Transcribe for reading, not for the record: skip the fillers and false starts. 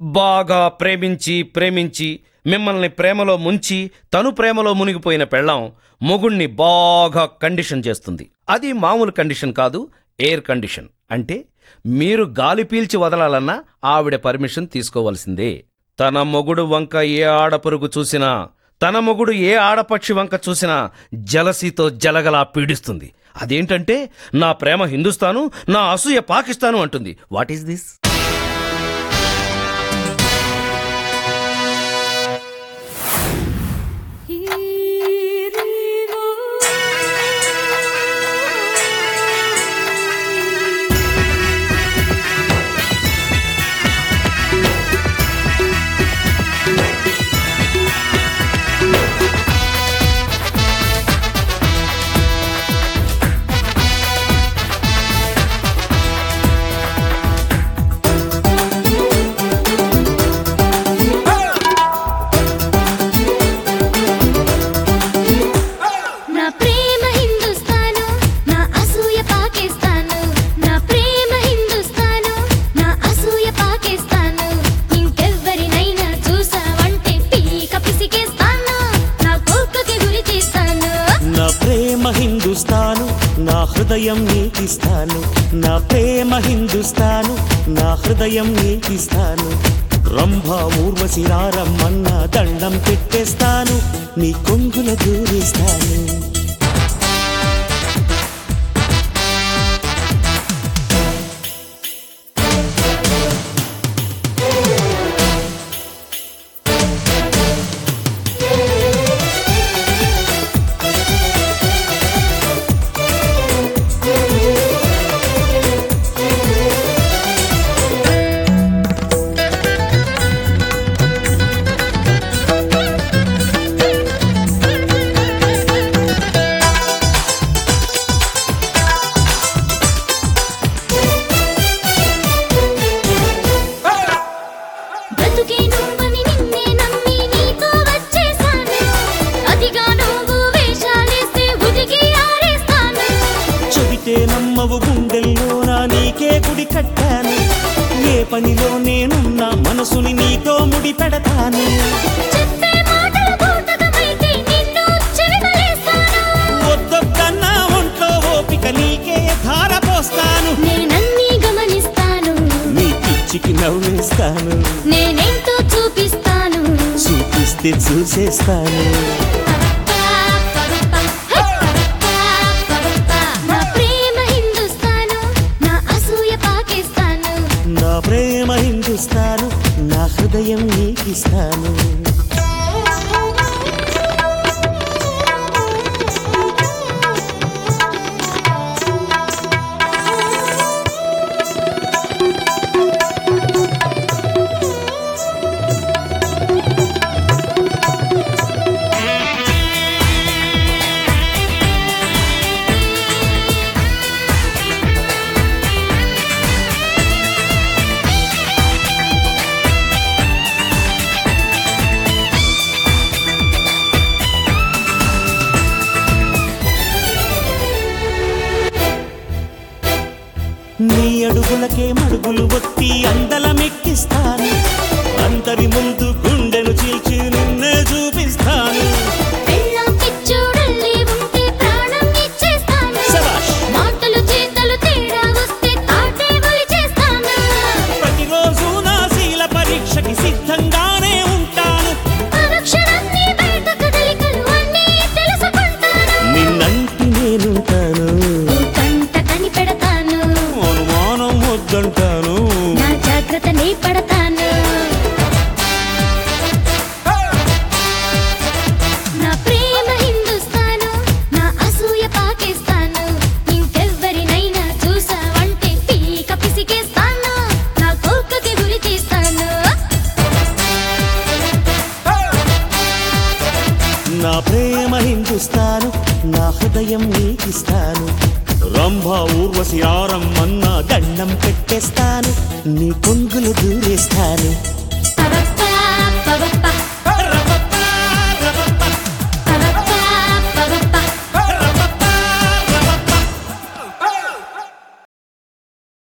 బాగా ప్రేమించి ప్రేమించి మిమ్మల్ని ప్రేమలో ముంచి తను ప్రేమలో మునిగిపోయిన పెళ్ళాం మొగుణ్ణి బాగా కండిషన్ చేస్తుంది. అది మామూలు కండిషన్ కాదు, ఎయిర్ కండిషన్. అంటే మీరు గాలి పీల్చి వదలాలన్నా ఆవిడ పర్మిషన్ తీసుకోవాల్సిందే. తన మొగుడు వంక ఏ ఆడపరుగు చూసినా, తన మొగుడు ఏ ఆడపక్షి వంక చూసినా జలసీతో జలగలా పీడిస్తుంది. అదేంటంటే నా ప్రేమ హిందుస్థాను, నా అసూయ పాకిస్తాను అంటుంది. What is this? నా హృదయం నీకిస్తాను, నా ప్రేమ హిందుస్తాను, నా హృదయం నీకిస్తాను. రంభా ఊర్వశి రారమ్మన్న దండం పెట్టేస్తాను, నీ కొంగుల దూరేస్తాను. నమ్మవు గుండెల్లోనా నీకే గుడి కట్టాను, ఏ పనిలో నేనున్నా మనసుని నీతో ముడి పెడతాను. వద్దొద్దన్నా ఒంట్లో ఓపిక నీకే ధార పోస్తాను, నేనన్నీ గమనిస్తాను, నీ పిచ్చికి నవ్వేస్తాను, నేనెంతో చూపిస్తాను, చూపిస్తే చూసేస్తాను. నా ప్రేమ హిందుస్తాను, నా హృదయం నీకిస్తాను. నీ అడుగులకే మడుగులు ఒత్తి అందలమెక్కిస్తాను, అందరి ముందు గుండెను చీల్చి నిన్నే చూపిస్తాను. ప్రతిరోజు నా శీల పరీక్షకి సిద్ధంగానే ఉంటాను, నిన్నంటి నేనుంటాను, అనుమానం వద్దంటాను, నా జాగ్రత్త నీ పడతాను. నా ప్రేమ హిందుస్తాను, నా అసూయ పాకిస్తాను, ఇంకెవ్వరినైనా చూసావంటే పీక పిసికేస్తాను, నా కోకకి గురి తీస్తాను. నా ప్రేమ హిందుస్తాను, నా హృదయం నీకిస్తాను. రంభా ఊర్వశి రారమ్మన్న దండం పెట్టేస్తాను, నీ కొంగులు దూరేస్తాను. పవప్ప పవప్ప